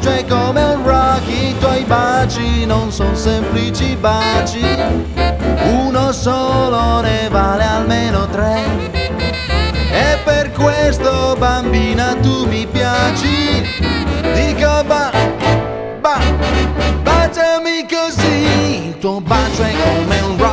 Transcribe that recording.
bacio è come un rock, i tuoi baci non sono semplici baci, uno solo ne vale almeno tre. E per questo bambina tu mi piaci, dico baciami così, il tuo bacio è come un rock.